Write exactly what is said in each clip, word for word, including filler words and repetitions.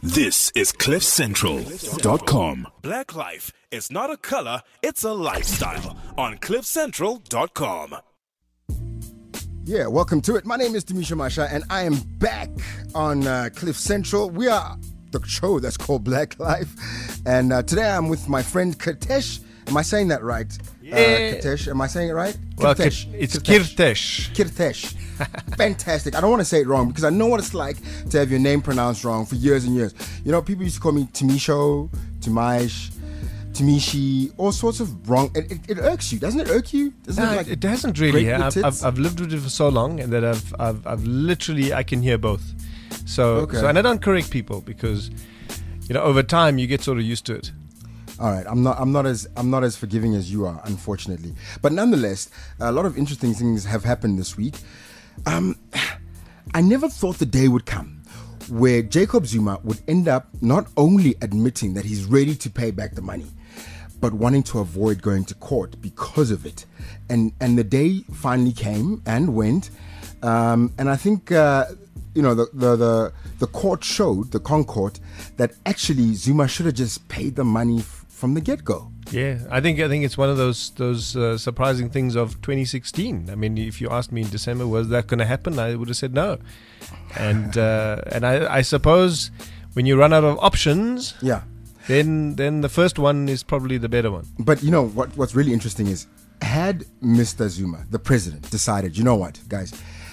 This is cliff central dot com. Black life is not a color, it's a lifestyle on cliff central dot com. Yeah, welcome to it. My name is Demisha Masha, and I am back on uh, Cliff Central. We are the show that's called Black Life, and uh, today I'm with my friend Kirtesh. Am I saying that right? Yeah. Uh, Kirtesh, am I saying it right? Well, Kirtesh. it's Kirtesh. Kirtesh. Fantastic. I don't want to say it wrong because I know what it's like to have your name pronounced wrong for years and years. You know, people used to call me Timisho, Timaish, Timishi, all sorts of wrong. It, it, it irks you, doesn't it? Irk you? Doesn't No, it, like it hasn't really. break your I've, I've, tits? I've lived with it for so long, and that I've, I've, I've literally, I can hear both. So, Okay. so, and I don't correct people because, you know, over time you get sort of used to it. All right, I'm not. I'm not as. I'm not as forgiving as you are, unfortunately. But nonetheless, a lot of interesting things have happened this week. Um, I never thought the day would come where Jacob Zuma would end up not only admitting that he's ready to pay back the money, but wanting to avoid going to court because of it. And and the day finally came and went. Um, and I think uh, you know the, the the the court showed, the Concourt, that actually Zuma should have just paid the money f- from the get-go. Yeah, I think I think it's one of those those uh, surprising things of twenty sixteen. I mean, if you asked me in December, was that going to happen? I would have said no. And uh, and I, I suppose when you run out of options, Yeah. then then the first one is probably the better one. But you know what? What's really interesting is, had Mister Zuma, the president, decided, you know what, guys,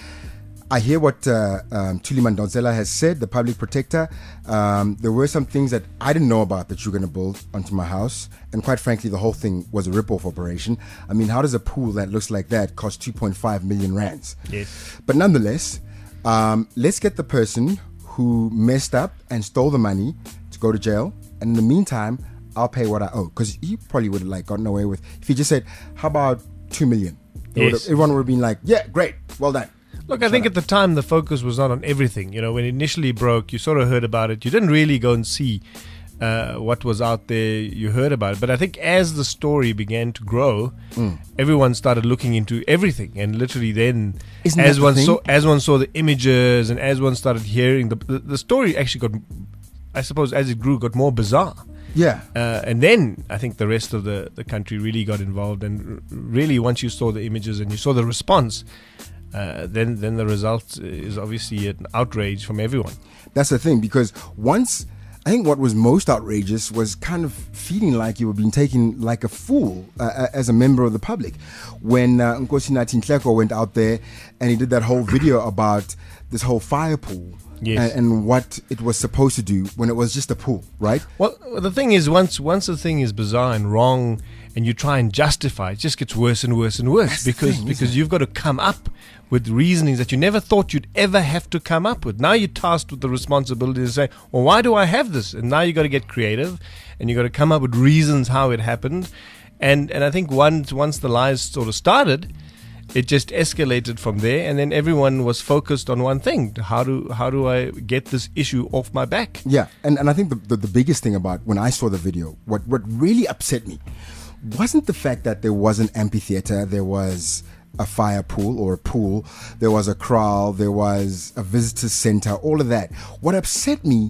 I hear what uh, um, Thuli Madonsela has said, the public protector. Um, there were some things that I didn't know about that you're going to build onto my house, and quite frankly, the whole thing was a rip-off operation. I mean, how does a pool that looks like that cost two point five million rands? Yes. But nonetheless, um, let's get the person who messed up and stole the money to go to jail, and in the meantime, I'll pay what I owe, because he probably would have like gotten away with if he just said, "How about two million?" It Yes. would've- everyone would have been like, "Yeah, great, well done." Look, I think at the time the focus was not on everything. You know, when it initially broke, you sort of heard about it. You didn't really go and see uh, what was out there. You heard about it. But I think as the story began to grow, Mm. everyone started looking into everything. And literally then, Isn't as that the one thing? saw as one saw the images and as one started hearing, the, the, the story actually got, I suppose, as it grew, got more bizarre. Yeah. Uh, and then I think the rest of the, the country really got involved. And r- really, once you saw the images and you saw the response, Uh, then then the result is obviously an outrage from everyone. That's the thing, because once, I think what was most outrageous was kind of feeling like you were being taken like a fool uh, as a member of the public. When uh, Nkosi Nathi Nhleko went out there and he did that whole video about this whole fire pool. Yes. and, and what it was supposed to do when it was just a pool, right? Well, the thing is, once once a thing is bizarre and wrong, and you try and justify it, it just gets worse and worse and worse. That's the because thing, isn't because it? you've got to come up with reasonings that you never thought you'd ever have to come up with. Now you're tasked with the responsibility to say, well, why do I have this? And now you got to get creative, and you got to come up with reasons how it happened. And and I think once once the lies sort of started, it just escalated from there, and then everyone was focused on one thing: how do how do I get this issue off my back? Yeah, and, and I think the, the, the biggest thing about when I saw the video, what, what really upset me wasn't the fact that there was an amphitheater, there was a fire pool or a pool, there was a kraal, there was a visitor center, all of that. What upset me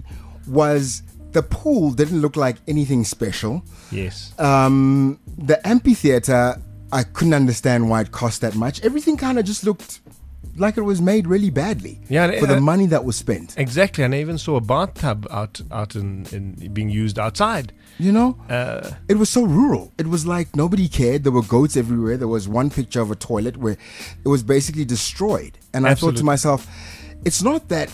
was the pool didn't look like anything special. Yes. Um, the amphitheater, I couldn't understand why it cost that much. Everything kind of just looked like it was made really badly Yeah, and, for the uh, money that was spent. Exactly, and I even saw a bathtub out out in, in being used outside. You know, Uh, it was so rural. It was like nobody cared. There were goats everywhere. There was one picture of a toilet where it was basically destroyed. And I thought to Absolutely. myself, it's not that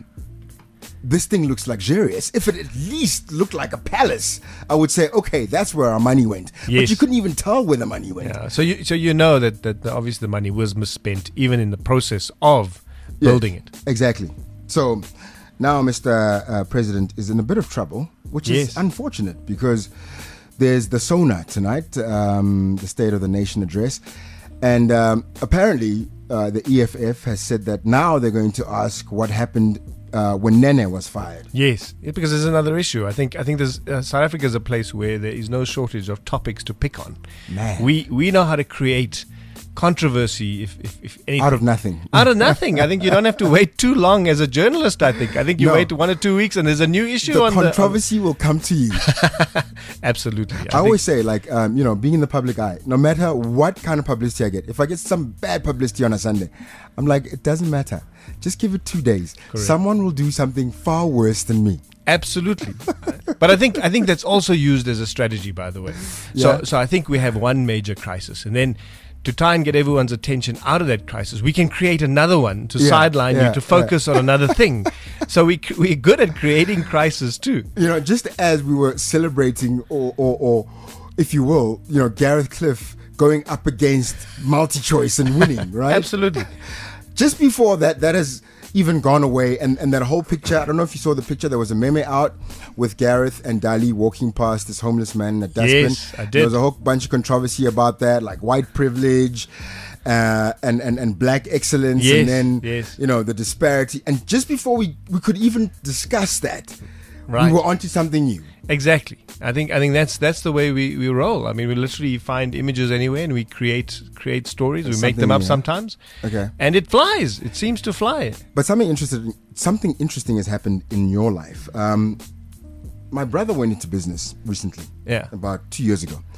this thing looks luxurious. If it at least looked like a palace, I would say, okay, that's where our money went. But Yes. you couldn't even tell where the money went. yeah, so you so you know that that the, obviously the money was misspent even in the process of building Yes, it. Exactly. So now Mister Uh, President is in a bit of trouble, which Yes. is unfortunate because there's the SONA tonight, um, the State of the Nation address. And um, apparently uh, the E F F has said that now they're going to ask what happened uh, when Nene was fired. Yes, yeah, because there's another issue. I think I think there's uh, South Africa is a place where there is no shortage of topics to pick on. Man. We we know how to create controversy, if, if, if anything. Out of nothing. Out of nothing. I think you don't have to wait too long as a journalist, I think. I think you No. wait one or two weeks and there's a new issue The on controversy will come to you. the... Absolutely. I I think- always say, like, um, you know, being in the public eye, no matter what kind of publicity I get, if I get some bad publicity on a Sunday, I'm like, it doesn't matter. Just give it two days. Someone will do something far worse than me. Absolutely. But I think I think that's also used as a strategy, by the way. So Yeah. so I think we have one major crisis, and then to try and get everyone's attention out of that crisis, we can create another one to Yeah, sideline yeah, you to focus on another thing. So we c- we're good at creating crisis too. You know, just as we were celebrating, or, or, or if you will, you know, Gareth Cliff going up against multi-choice and winning, right? Absolutely. Just before that, that has even gone away, and, and that whole picture, I don't know if you saw the picture, there was a meme out with Gareth and Dali walking past this homeless man in a dustbin. Yes, I did. There was a whole bunch of controversy about that, like white privilege uh, and, and, and black excellence, Yes, and then, yes. you know, the disparity. And just before we, we could even discuss that, Right. we were onto something new. Exactly. I think I think that's that's the way we, we roll. I mean, we literally find images anywhere and we create create stories. We make them Something up new. sometimes. Okay. And it flies. It seems to fly. But something interesting, something interesting has happened in your life. Um, my brother went into business recently, Yeah. about two years ago.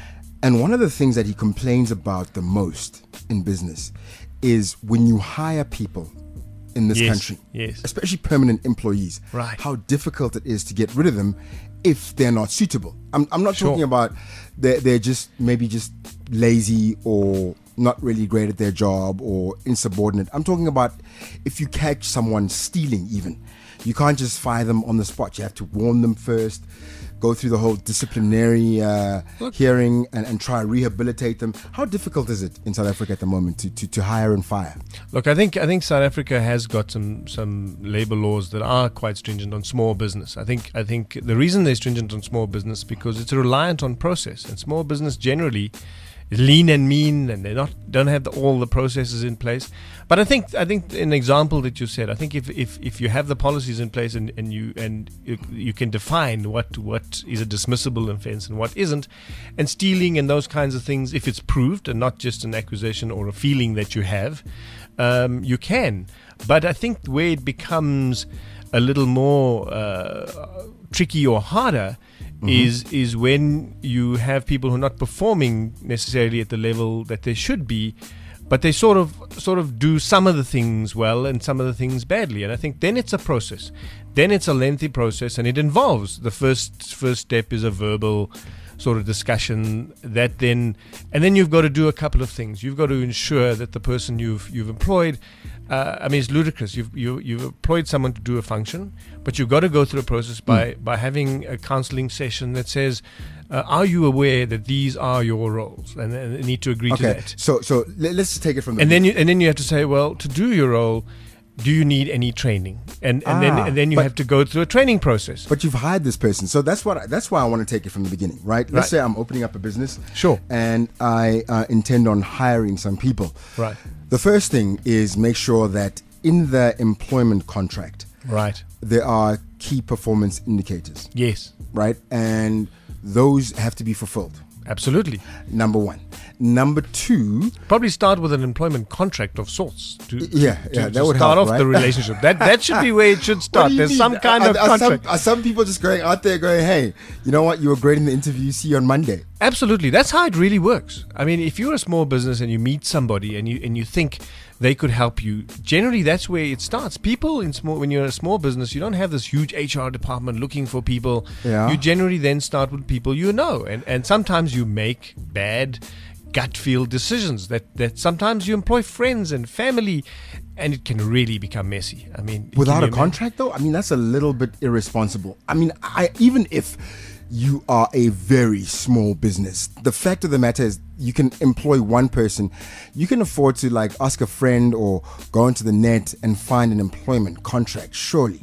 And one of the things that he complains about the most in business is when you hire people in this Yes, country, yes. especially permanent employees, Right. how difficult it is to get rid of them if they're not suitable. I'm, I'm not Sure. talking about they're, they're just maybe just lazy or not really great at their job or insubordinate. I'm talking about if you catch someone stealing even. You can't just fire them on the spot. You have to warn them first, go through the whole disciplinary uh, hearing and, and try and rehabilitate them. How difficult is it in South Africa at the moment to, to, to hire and fire? Look, I think I think South Africa has got some some labor laws that are quite stringent on small business. I think I think the reason they're stringent on small business because it's reliant on process, and small business generally is lean and mean, and they not don't have the, all the processes in place. But I think I think an example that you said, I think if if, if you have the policies in place and, and you and you, you can define what what is a dismissible offence and what isn't, and stealing and those kinds of things, if it's proved and not just an accusation or a feeling that you have, um, you can. But I think where it becomes a little more uh, tricky or harder Mm-hmm. is is when you have people who are not performing necessarily at the level that they should be, but they sort of sort of do some of the things well and some of the things badly. And I think then it's a process. Then it's a lengthy process, and it involves the first first step is a verbal sort of discussion that then and then you've got to do a couple of things. You've got to ensure that the person you've you've employed, uh, I mean, it's ludicrous. You've you, you've employed someone to do a function, but you've got to go through a process by by having a counselling session that says, uh, are you aware that these are your roles, and, and they need to agree to Okay, that. so so let- let's just take it from the And then you and then you have to say, well, to do your role, do you need any training? And and then Ah, and then you but- have to go through a training process. But you've hired this person, so that's what I, that's why I want to take it from the beginning, right? Let's Right. say I'm opening up a business, Sure. and I uh, intend on hiring some people. Right. The first thing is make sure that in the employment contract Right. there are key performance indicators, Yes. right? And those have to be fulfilled. Absolutely. Number one. Number two, Probably start with an employment contract of sorts. To, yeah, to, yeah, to that would start help, off right? the relationship. That that should be where it should What start. do you There's mean? some kind are, of are contract. Some, are some people just going out there going, hey, you know what? You were great in the interview. See you on Monday. Absolutely, that's how it really works. I mean, if you're a small business and you meet somebody and you and you think they could help you, generally that's where it starts. People in small, when you're a small business, you don't have this huge H R department looking for people. Yeah. You generally then start with people you know, and and sometimes you make bad gut feel decisions that that sometimes you employ friends and family, and it can really become messy. I mean, can Without you a imagine? contract, though, I mean, that's a little bit irresponsible. I mean, I even if you are a very small business, the fact of the matter is you can employ one person. You can afford to like ask a friend or go into the net and find an employment contract, surely.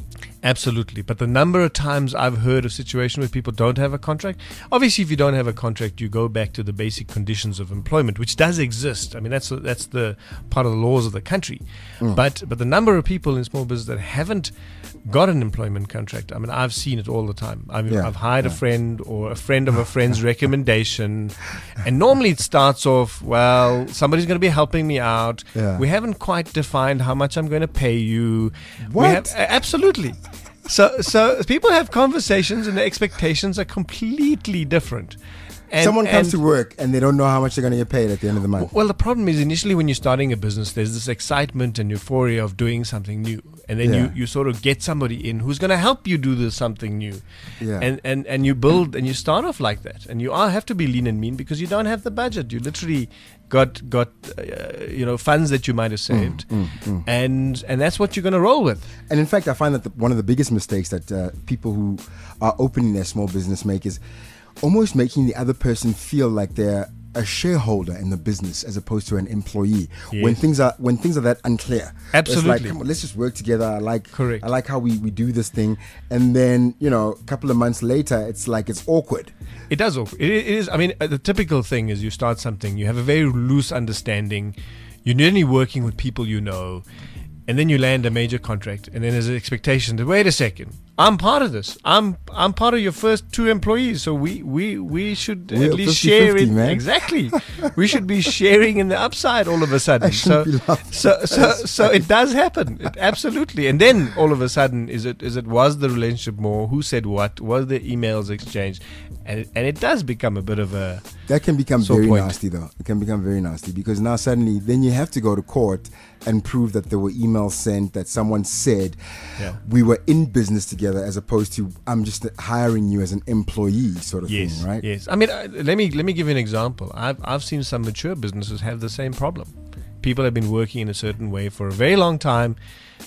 Absolutely. But the number of times I've heard of situations where people don't have a contract, obviously if you don't have a contract, you go back to the basic conditions of employment, which does exist. I mean, that's that's the part of the laws of the country. Mm. But but the number of people in small business that haven't got an employment contract, I mean, I've seen it all the time. I mean, Yeah, I've hired yeah. a friend or a friend of a friend's recommendation, and normally it starts off, well, somebody's going to be helping me out. Yeah. We haven't quite defined how much I'm going to pay you. We What? have, a- absolutely. So, so people have conversations, and the expectations are completely different. And, Someone comes and- to work and they don't know how much they're going to get paid at the end of the month. Well, the problem is initially when you're starting a business, there's this excitement and euphoria of doing something new, and then Yeah. you, you sort of get somebody in who's going to help you do this something new, Yeah. and, and and you build and you start off like that, and you are have to be lean and mean because you don't have the budget. You literally got got uh, you know funds that you might have saved, Mm, and and that's what you're going to roll with. And in fact, I find that the, one of the biggest mistakes that uh, people who are opening their small business make is almost making the other person feel like they're a shareholder in the business as opposed to an employee. Yes. When things are when things are that unclear, It's Absolutely. like, come on, let's just work together. I like Correct. I like how we, we do this thing, and then you know, a couple of months later, it's like it's awkward. It does. It, it is. I mean, uh, the typical thing is you start something, you have a very loose understanding, you're only working with people you know, and then you land a major contract, and then there's an expectation that wait a second, I'm part of this. I'm I'm part of your first two employees, so we we, we should We're at least fifty share fifty, in man. exactly. We should be sharing in the upside all of a sudden. I shouldn't So be laughing. so so so it does happen. It, absolutely. And then all of a sudden, is it is it was the relationship more? Who said what? Was the emails exchanged? And it, and it does become a bit of a That can become So very point. nasty, though. It can become very nasty because now suddenly, then you have to go to court and prove that there were emails sent, that someone said Yeah. we were in business together, as opposed to I'm just hiring you as an employee, sort of yes, thing, right? yes. I mean, uh, let me let me give you an example. I've I've seen some mature businesses have the same problem. People have been working in a certain way for a very long time.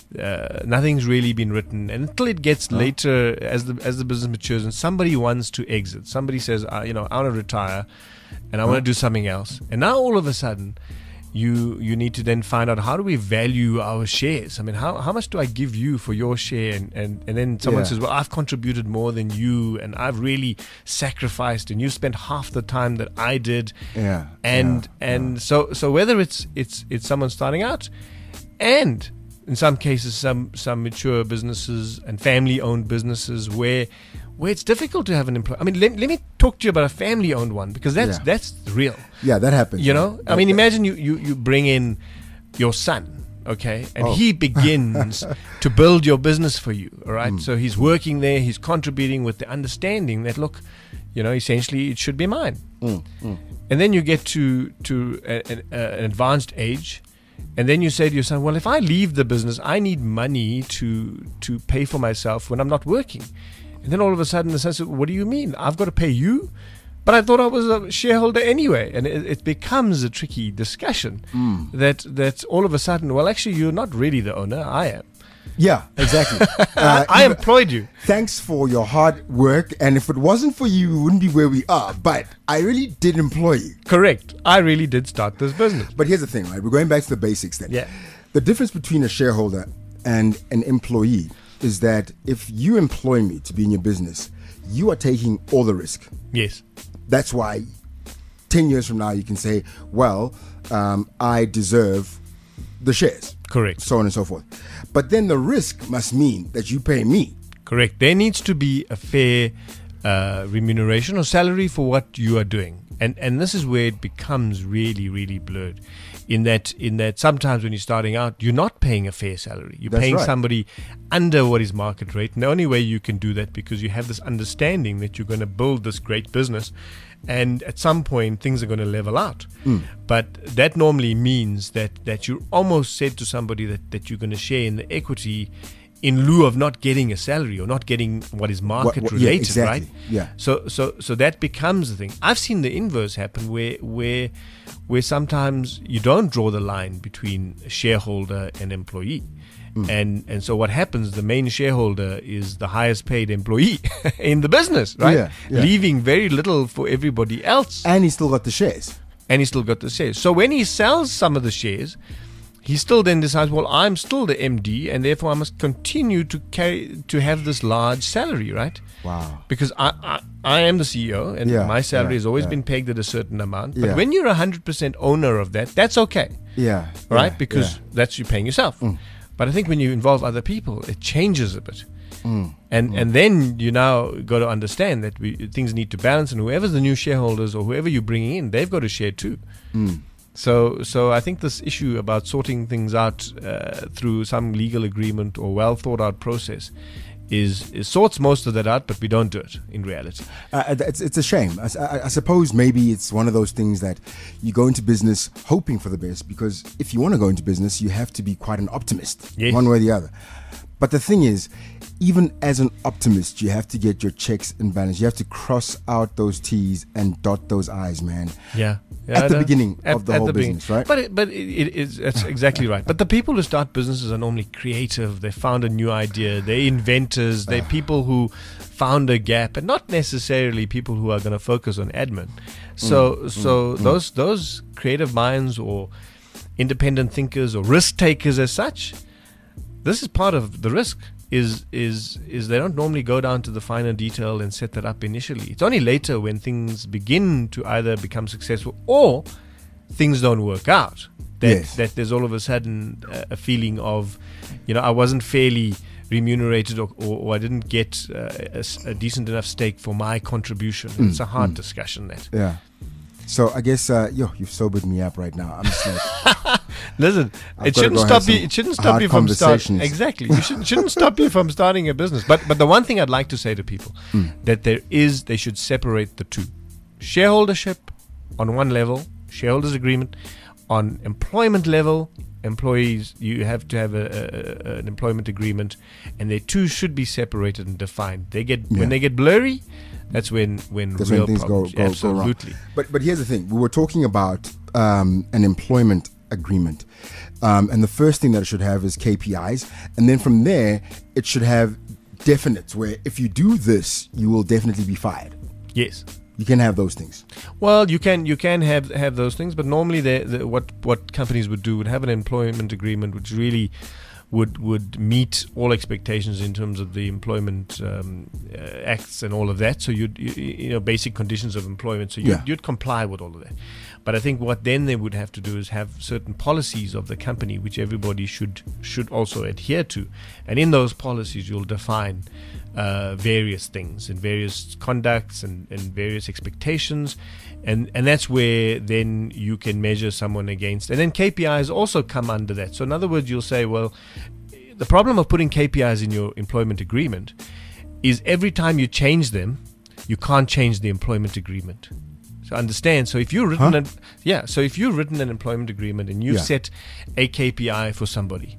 Uh, nothing's really been written, and until it gets later, as the as the business matures, and somebody wants to exit, somebody says, uh, you know, I want to retire, and I want to do something else, and now all of a sudden, you you need to then find out how do we value our shares. I mean, how, how much do I give you for your share? And, and, and then someone Yeah. says, well, I've contributed more than you, and I've really sacrificed, and you spent half the time that I did. Yeah, And yeah, and so so whether it's it's it's someone starting out, and in some cases some some mature businesses and family owned businesses where where it's difficult to have an employee. I mean, let, let me talk to you about a family owned one, because that's Yeah. that's real. Yeah, that happens. You know, I That- mean, that- imagine you, you, you bring in your son, okay, and Oh. he begins to build your business for you, all right? Mm. So he's working there, he's contributing with the understanding that, look, you know, essentially it should be mine. Mm, And then you get to, to a, an, a, an advanced age, and then you say to your son, well, if I leave the business, I need money to, to pay for myself when I'm not working. And then all of a sudden the son says, what do you mean? I've got to pay you? But I thought I was a shareholder anyway. And it, it becomes a tricky discussion that, that all of a sudden, well, actually, you're not really the owner. I am. Yeah, exactly. Uh, I Eva, employed you. Thanks for your hard work, and if it wasn't for you, we wouldn't be where we are. But I really did employ you. Correct. I really did start this business. But here's the thing, right? We're going back to the basics then. Yeah. The difference between a shareholder and an employee is that if you employ me to be in your business, you are taking all the risk. Yes. That's why ten years from now you can say, well, um, I deserve the shares. Correct. So on and so forth. But then the risk must mean that you pay me. Correct. There needs to be a fair uh, remuneration or salary for what you are doing, and and this is where it becomes really, really blurred. In that, in that, sometimes when you're starting out, you're not paying a fair salary. You're That's paying right. somebody under what is market rate. And the only way you can do that, because you have this understanding that you're going to build this great business, and at some point things are going to level out. Hmm. But that normally means that that you almost said to somebody that that you're going to share in the equity in lieu of not getting a salary or not getting what is market what- yeah, related, exactly. right? Yeah. So so so that becomes the thing. I've seen the inverse happen where where where sometimes you don't draw the line between a shareholder and employee. Mm. And and so what happens, the main shareholder is the highest paid employee in the business, right? Yeah, yeah. Leaving very little for everybody else. And he still got the shares. And he still got the shares. So when he sells some of the shares, he still then decides, well, I'm still the M D, and therefore I must continue to carry to have this large salary, right? Wow. Because I I, I am the C E O, and Yeah, my salary yeah, has always yeah. been pegged at a certain amount. But Yeah. when you're a hundred percent owner of that, that's okay, Yeah. right? yeah, Because yeah. that's you paying yourself. But I think when you involve other people, it changes a bit. Mm. And and then you now got to understand that we, things need to balance, and whoever's the new shareholders or whoever you're bringing in, they've got to share too. Mm. So so I think this issue about sorting things out uh, through some legal agreement or well thought out process is, is sorts most of that out, but we don't do it in reality. Uh, it's, it's a shame. I, I, I suppose maybe it's one of those things that you go into business hoping for the best, because if you want to go into business, you have to be quite an optimist, Yes. one way or the other. But the thing is, even as an optimist, you have to get your checks in balance. You have to cross out those T's and dot those I's, man. Yeah. At I the know. beginning At- of the at whole the beginning. business, right? But it, but it, it is that's exactly right. But the people who start businesses are normally creative. They found a new idea. They're inventors. They're people who found a gap, and not necessarily people who are going to focus on admin. So Mm, so those those creative minds or independent thinkers or risk takers as such, this is part of the risk. Is is is they don't normally go down to the finer detail and set that up initially. It's only later when things begin to either become successful or things don't work out that Yes. that there's all of a sudden a, a feeling of, you know, I wasn't fairly remunerated or, or, or I didn't get uh, a, s- a decent enough stake for my contribution. It's a hard discussion, that. Yeah. So I guess, uh, yo, you've sobered me up right now. I'm just like, Listen, I've it gotta shouldn't go stop have you. some It shouldn't stop hard you from starting. conversations. Exactly, you shouldn't, shouldn't stop you from starting a business. But but the one thing I'd like to say to people that there is, they should separate the two: shareholdership on one level, shareholders agreement on employment level. Employees, you have to have a, a, a, an employment agreement, and they two should be separated and defined. They get Yeah. when they get blurry, that's when when That's real when things go, problems. go, go wrong. Absolutely. But but here's the thing: we were talking about um, an employment agreement, um, and the first thing that it should have is K P Is, and then from there it should have definites where if you do this, you will definitely be fired. Yes. You can have those things. Well, you can you can have have those things, but normally they, the, what what companies would do would have an employment agreement which really would would meet all expectations in terms of the employment um, uh, acts and all of that. So you'd you, you know basic conditions of employment. So you'd, Yeah. you'd comply with all of that. But I think what then they would have to do is have certain policies of the company which everybody should should also adhere to, and in those policies you'll define uh, various things and various conducts and, and various expectations, and and that's where then you can measure someone against, and then K P Is also come under that. So in other words, you'll say, well, the problem of putting K P Is in your employment agreement is every time you change them, you can't change the employment agreement. So understand. So if you've written Huh? an yeah, so if you've written an employment agreement and you've Yeah. set a K P I for somebody,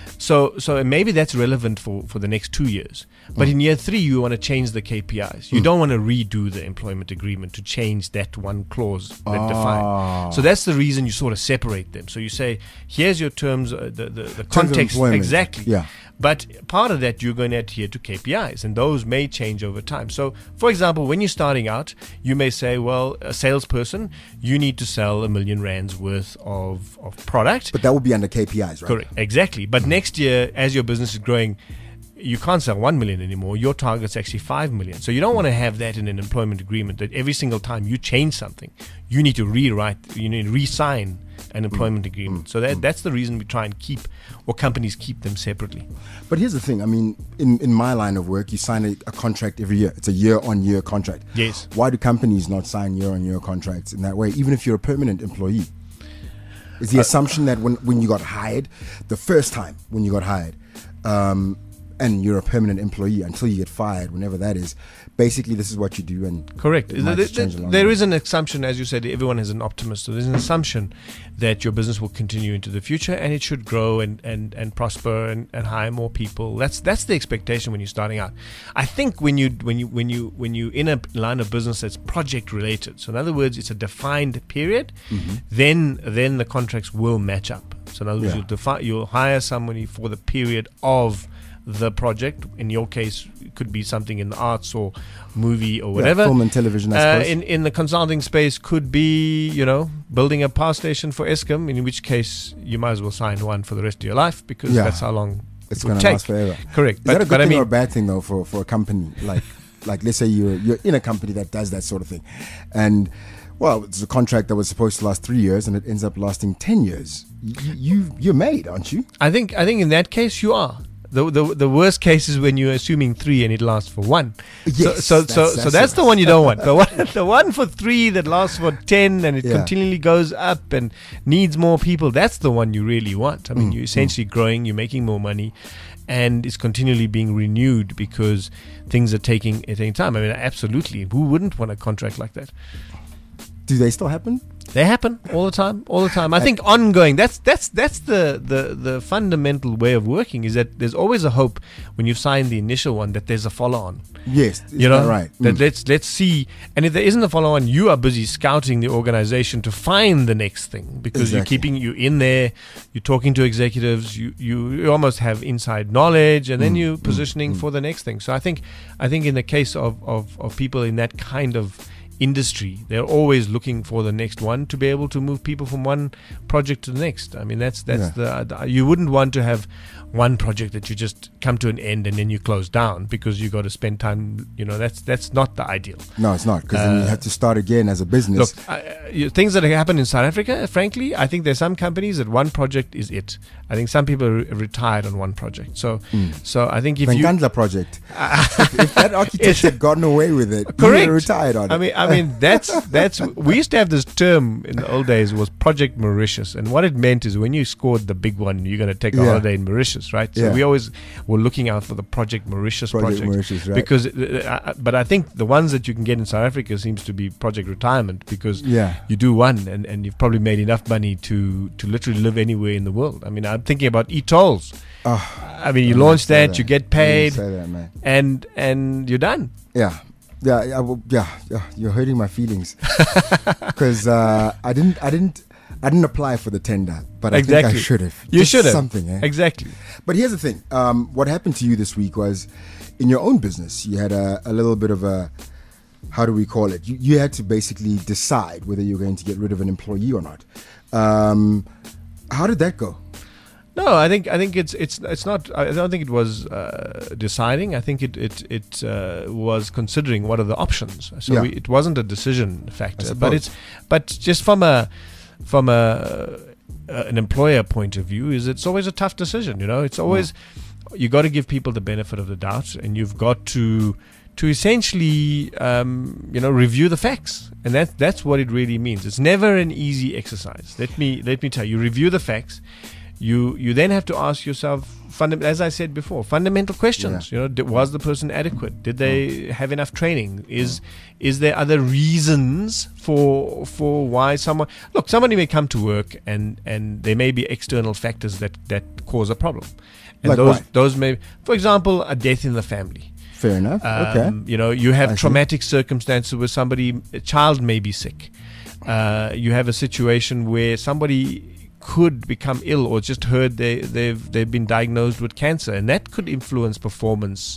so so maybe that's relevant for, for the next two years. But in year three, you want to change the K P Is. You don't want to redo the employment agreement to change that one clause that Ah. defines. So that's the reason you sort of separate them. So you say, here's your terms, uh, the the, the of context employment. exactly. Yeah. But part of that, you're going to adhere to K P Is, and those may change over time. So, for example, when you're starting out, you may say, well, a salesperson, you need to sell a million rands worth of, of product. But that would be under K P Is, right? Correct, exactly. But next year, as your business is growing, you can't sell one million anymore. Your target's actually five million. So you don't want to have that in an employment agreement that every single time you change something, you need to rewrite, you need to re-sign an employment agreement. So that that's the reason we try and keep, or companies keep them separately. But here's the thing. I mean, in, in my line of work, you sign a, a contract every year. It's a year-on-year contract. Yes. Why do companies not sign year-on-year contracts in that way, even if you're a permanent employee? Is the assumption that when, when you got hired, the first time when you got hired, um, and you're a permanent employee until you get fired, whenever that is, basically this is what you do, and Correct. it might There- just change along there the way. is an assumption, as you said, everyone is an optimist. So there's an assumption that your business will continue into the future and it should grow and, and, and prosper and, and hire more people. That's that's the expectation when you're starting out. I think when you when you when you when you in a line of business that's project related, so in other words, it's a defined period, then then the contracts will match up. So in other words, Yeah. you'll defi- you'll hire somebody for the period of the project. In your case, it could be something in the arts or movie or whatever. Yeah, film and television, I Uh, suppose. in in the consulting space, could be, you know, building a power station for Eskom. In which case, you might as well sign one for the rest of your life, because Yeah. that's how long It's it going would to take. last forever. Correct. Is but that a good but I thing mean, or a bad thing though for, for a company like like let's say you're you're in a company that does that sort of thing, and well, it's a contract that was supposed to last three years and it ends up lasting ten years. You, you you're made, aren't you? I think I think in that case you are. The, the the worst case is when you're assuming three and it lasts for one. Yes, so so that's- so, that's so that's it. the one you don't want. The one the one for three that lasts for ten and it Yeah. continually goes up and needs more people. That's the one you really want. I mean, Mm, you're essentially growing, you're making more money, and it's continually being renewed because things are taking taking time. I mean, absolutely. Who wouldn't want a contract like that? Do they still happen? They happen all the time, all the time. I think ongoing. That's that's that's the, the, the fundamental way of working. Is that there's always a hope when you've signed the initial one that there's a follow-on. Yes, is You know, that right? That Mm. let's let's see. And if there isn't a follow-on, you are busy scouting the organization to find the next thing, because you're Exactly. keeping you in there. You're talking to executives. You you, you almost have inside knowledge, and Mm. then you're positioning for the next thing. So I think I think in the case of, of, of people in that kind of industry, they're always looking for the next one to be able to move people from one project to the next. I mean, that's that's the, the you wouldn't want to have one project that you just come to an end and then you close down because you got to spend time. You know, that's that's not the ideal. No, it's not, because then you have to start again as a business. Look, uh, you, things that happen in South Africa, frankly, I think there's some companies that one project is it. I think some people are re- retired on one project. So, so I think if the you Nkandla project. if, if that architect had gotten away with it, you would correct, have retired on I it. mean, I mean that's that's we used to have this term in the old days was Project Mauritius, and what it meant is when you scored the big one, you're going to take a Yeah. holiday in Mauritius, right? So Yeah. we always were looking out for the Project Mauritius Project project, Mauritius, right. because. Uh, uh, but I think the ones that you can get in South Africa seems to be Project Retirement, because Yeah. you do one and, and you've probably made enough money to to literally live anywhere in the world. I mean, I'm thinking about e-tolls. Oh, I mean, you don't launch say that, you get paid, Don't say that, man. and and you're done. Yeah. Yeah, yeah, well, yeah, yeah, you're hurting my feelings because uh, I didn't, I didn't, I didn't apply for the tender, but I Exactly. think I should have. You Just should have something. Eh? exactly. But here's the thing: um, what happened to you this week was, in your own business, you had a, a little bit of a, how do we call it? You, you had to basically decide whether you're going to get rid of an employee or not. Um, how did that go? No, I think I think it's it's it's not. I don't think it was uh, deciding. I think it it it uh, was considering what are the options. So Yeah. we, it wasn't a decision factor, suppose. but it's but just from a from a uh, an employer point of view, is it's always a tough decision. You know, it's always you got to give people the benefit of the doubt, and you've got to to essentially um, you know review the facts, and that that's what it really means. It's never an easy exercise. Let me let me tell you. Review the facts. You you then have to ask yourself, funda- as I said before, fundamental questions. Yeah. You know, did, was the person adequate? Did they have enough training? Is is there other reasons for for why someone? Look, somebody may come to work and and there may be external factors that that cause a problem, and Like those what? those may, for example, a death in the family. Fair enough. okay. Um, You know, you have I see. traumatic circumstances where somebody, a child may be sick. Uh, you have a situation where somebody could become ill or just heard they, they've they've been diagnosed with cancer, and that could influence performance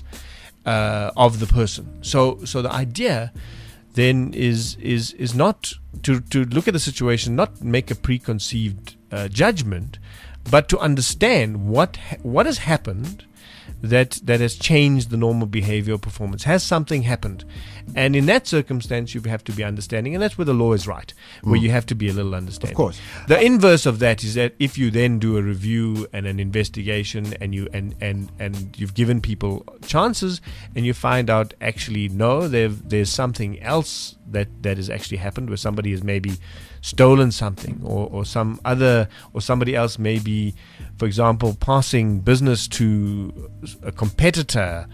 uh, of the person. So so the idea then is is is not to to look at the situation, not make a preconceived uh, judgment, but to understand what ha- what has happened that that has changed the normal behavior or performance. Has something happened? And in that circumstance, you have to be understanding, and that's where the law is right, where you have to be a little understanding. Of course. The inverse of that is that if you then do a review and an investigation, and you and and and you've given people chances, and you find out actually no, there's there's something else that that has actually happened, where somebody has maybe stolen something, or or some other, or somebody else may be, for example, passing business to a competitor,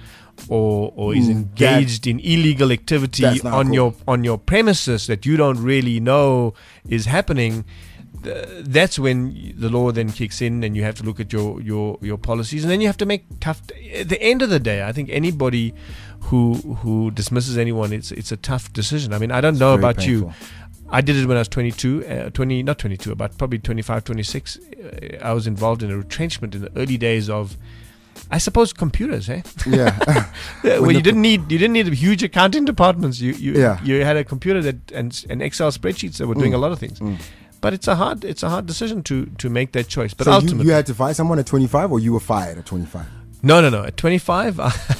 or or is Mm, engaged in illegal activity that's not on cool. your on your premises that you don't really know is happening. th- That's when the law then kicks in, and you have to look at your your your policies, and then you have to make tough. At the end of the day, I think anybody who who dismisses anyone, it's it's a tough decision. I mean, I don't know very about you. painful. I did it when I was twenty-two, uh, twenty, not twenty-two, about probably twenty-five, twenty-six. Uh, I was involved in a retrenchment in the early days of I suppose computers, eh? Yeah. Yeah, well, When you the- didn't need you didn't need huge accounting departments. You you Yeah. you had a computer that and and Excel spreadsheets that were doing Mm. a lot of things. But it's a hard it's a hard decision to to make that choice. But so you, ultimately, you had to fire someone at twenty-five, or you were fired at twenty-five? no, no, no. At twenty-five,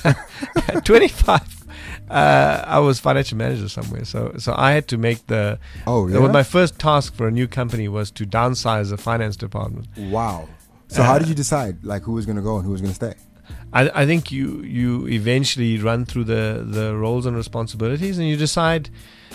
at twenty-five, uh, I was financial manager somewhere. So so I had to make the. Oh, that was yeah? my first task for a new company was to downsize the finance department. Wow. So how did you decide, like, who was going to go and who was going to stay? I, I think you you eventually run through the, the roles and responsibilities, and you decide,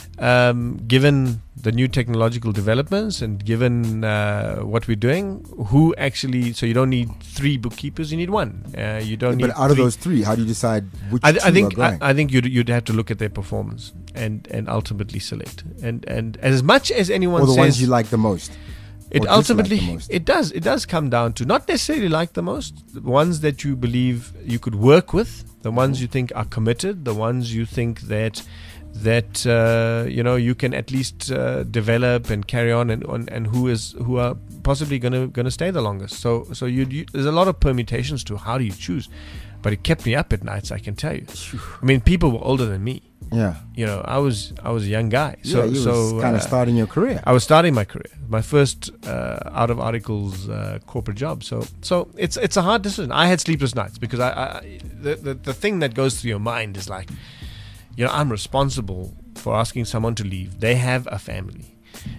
um, given the new technological developments and given uh, what we're doing, who actually. So you don't need three bookkeepers; you need one. Uh, you don't need. But out of three. those three, how do you decide which I, two I think are I, going? I think you'd you'd have to look at their performance and, and ultimately select. And and as much as anyone or the says, ones you like the most? it or dislike ultimately the most? it does it does come down to not necessarily like the most, the ones that you believe you could work with, the ones you think are committed, the ones you think that that uh, you know you can at least uh, develop and carry on, and on and who is who are possibly going to going to stay the longest. So so you, you there's a lot of permutations to how do you choose, but it kept me up at nights, I can tell you. I mean, people were older than me. Yeah. You know, I was I was a young guy. So yeah, you so was kind of uh, starting your career. I was starting my career, my first uh, out of articles uh, corporate job. So, so it's it's a hard decision. I had sleepless nights because I, I the, the the thing that goes through your mind is like, you know, I'm responsible for asking someone to leave. They have a family.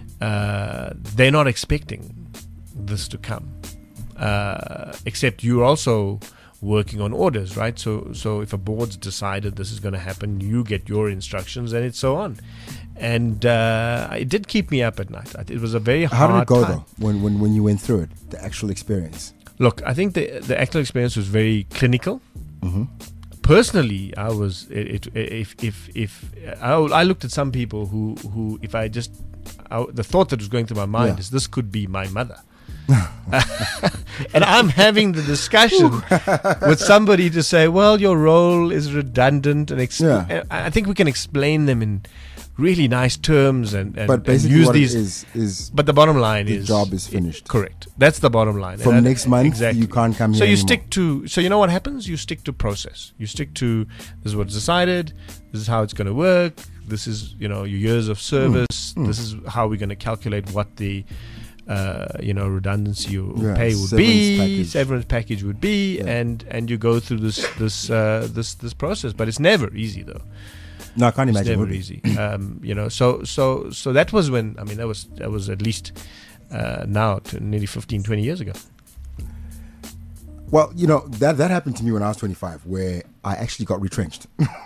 Uh, they're not expecting this to come, uh, except you're also working on orders, right? So so if a board's decided this is going to happen, you get your instructions, and it's so on. And uh, it did keep me up at night. It was a very How hard did it go time. though when, when when you went through it, the actual experience? Look, I think the the actual experience was very clinical. Mm-hmm. Personally, I was it, it, if if if I, I looked at some people who who if I just I, the thought that was going through my mind Yeah. is this could be my mother. And I'm having the discussion with somebody to say, well, your role is redundant, and ex- Yeah. I I think we can explain them in really nice terms and, and, But and basically, use what these. it is is But the bottom line the is job is finished. Correct. That's the bottom line. From And I- next month, exactly. you can't come So here you anymore. stick to. So you know what happens? You stick to process. You stick to this is what's decided. This is how it's going to work. This is you know your years of service. Mm. This is how we're going to calculate what the. Uh, you know, redundancy or Yeah, pay would severance be, package. severance package would be, Yeah. and and you go through this this uh, this this process. But it's never easy, though. No, I can't It's imagine. it never would be. easy. Um, you know, so so so that was when I mean that was that was at least uh, now to nearly fifteen, twenty years ago. Well, you know that that happened to me when I was twenty-five, where I actually got retrenched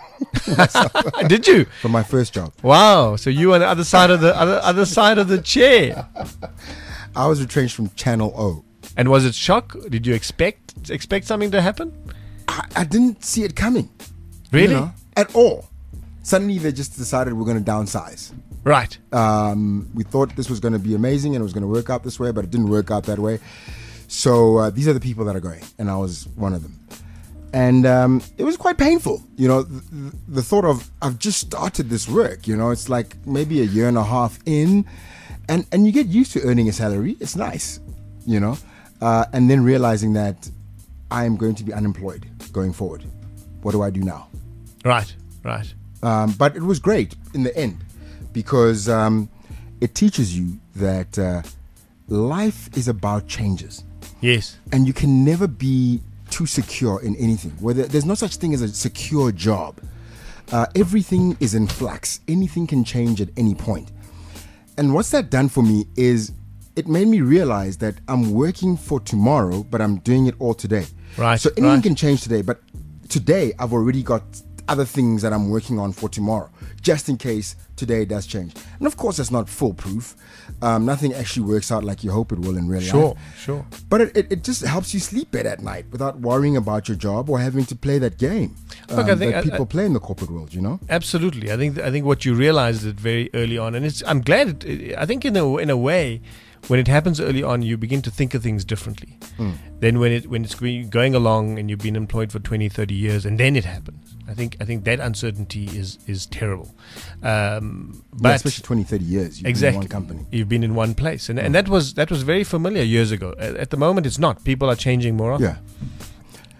Did you? from my first job. Wow. So you on the other side of the other other side of the chair. I was retrenched from Channel O. And was it shock? Did you expect expect something to happen? I, I didn't see it coming. Really? You know, at all. Suddenly they just decided we're going to downsize. Right. Um, we thought this was going to be amazing and it was going to work out this way, but it didn't work out that way. So uh, these are the people that are going, and I was one of them. And um, it was quite painful, you know, the, the thought of I've just started this work, you know, it's like maybe a year and a half in, and, and you get used to earning a salary. It's nice, you know, uh, and then realizing that I am going to be unemployed going forward. What do I do now? Right. Right. Um, but it was great in the end because um, it teaches you that uh, life is about changes, Yes. and you can never be too secure in anything. Whether there's no such thing as a secure job. Uh, everything is in flux. Anything can change at any point. And what's that done for me is it made me realize that I'm working for tomorrow, but I'm doing it all today. Right, So anything right. can change today, but today I've already got other things that I'm working on for tomorrow, just in case today does change. And of course, that's not foolproof. Um, nothing actually works out like you hope it will in real Sure. life. Sure. But it, it, it just helps you sleep better at night without worrying about your job or having to play that game Look, I um, think that I- people I- play in the corporate world, you know? Absolutely. I think I think what you realized it very early on, and it's I'm glad. It, it, I think in a in a way, when it happens early on, you begin to think of things differently. Then when it when it's going going along and you've been employed for twenty, thirty years, and then it happens. I think I think that uncertainty is is terrible. Um, but Yeah, especially twenty, thirty years. You've exactly, been in one company. you've been in one place, and and that was that was very familiar years ago. At, at the moment, it's not. People are changing more often. Yeah.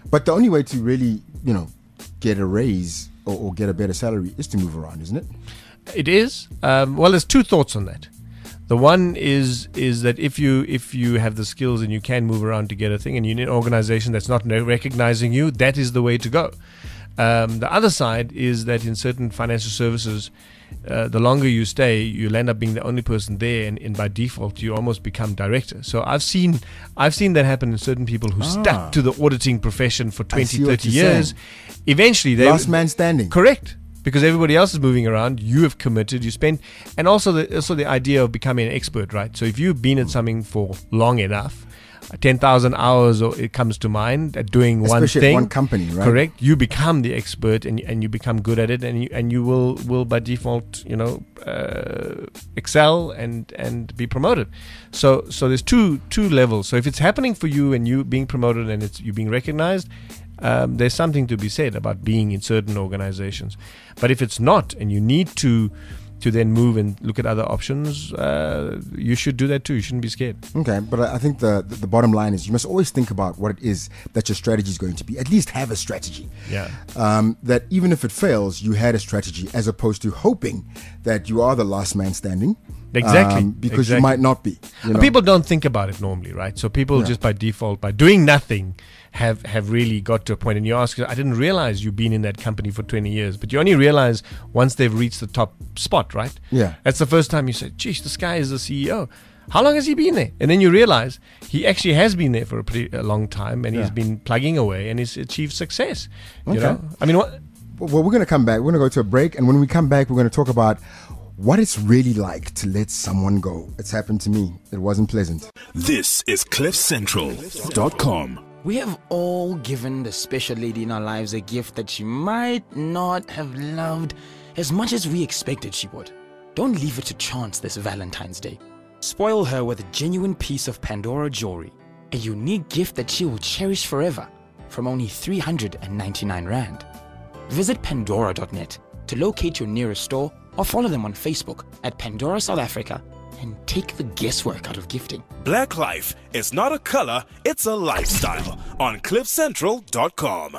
But the only way to really, you know, get a raise or, or get a better salary is to move around, isn't it? It is. Um, well, there's two thoughts on that. The one is is that if you if you have the skills and you can move around to get a thing, and you're in an organization that's not recognizing you, that is the way to go. Um, the other side is that in certain financial services, uh, the longer you stay, you'll end up being the only person there, and, and by default, you almost become director. So I've seen I've seen that happen in certain people who Ah. stuck to the auditing profession for I twenty, see what thirty you're years. saying. Eventually, they Last man standing. Correct. Because everybody else is moving around, you have committed, you spend, and also the also the idea of becoming an expert, right? So if you've been at something for long enough, ten thousand hours, or it comes to mind at doing one Especially at thing, one company, right? Correct. You become the expert, and and you become good at it, and you and you will will by default, you know, uh, excel and and be promoted. So so there's two two levels. So if it's happening for you and you being promoted and it's you being recognized. Um, there's something to be said about being in certain organizations. But if it's not, and you need to to then move and look at other options, uh, you should do that too. You shouldn't be scared. Okay, but I I think the, the the bottom line is you must always think about what it is that your strategy is going to be. At least have a strategy. Yeah. Um, that even if it fails, you had a strategy, as opposed to hoping that you are the last man standing. Exactly. Um, because exactly. you might not be. You know? People don't think about it normally, right? So people Yeah. just by default, by doing nothing, have have really got to a point. And you ask, I didn't realize you've been in that company for twenty years, but you only realize once they've reached the top spot, right? Yeah. That's the first time you say, geez, this guy is the C E O. How long has he been there? And then you realize he actually has been there for a pretty a long time, and Yeah. he's been plugging away and he's achieved success. You Okay. know, I mean, what? Well, we're going to come back. We're going to go to a break. And when we come back, we're going to talk about what it's really like to let someone go. It's happened to me. It wasn't pleasant. This is cliff central dot com. We have all given the special lady in our lives a gift that she might not have loved as much as we expected she would. Don't leave it to chance this Valentine's Day. Spoil her with a genuine piece of Pandora jewelry, a unique gift that she will cherish forever, from only three hundred ninety-nine rand. Visit pandora dot net to locate your nearest store, or follow them on Facebook at Pandora South Africa, and take the guesswork out of gifting. Black life is not a color, it's a lifestyle on cliff central dot com.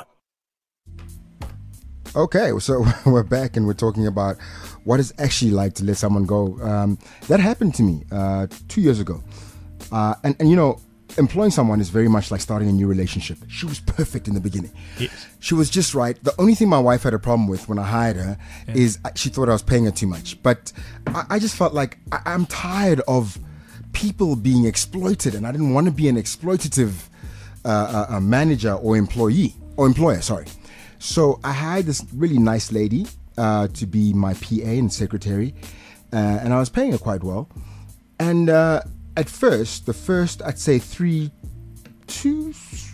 Okay, so we're back and we're talking about what it's actually like to let someone go. Um, that happened to me uh, two years ago. Uh, and, and, you know, employing someone is very much like starting a new relationship. She was perfect in the beginning. Yes. She was just right. The only thing my wife had a problem with when I hired her Yeah. is she thought I was paying her too much. But I, I just felt like I, I'm tired of people being exploited, and I didn't want to be an exploitative uh, uh, uh, manager or employee or employer, sorry. So I hired this really nice lady uh, to be my P A and secretary, uh, and I was paying her quite well. And uh, at first, the first, I'd say three, two,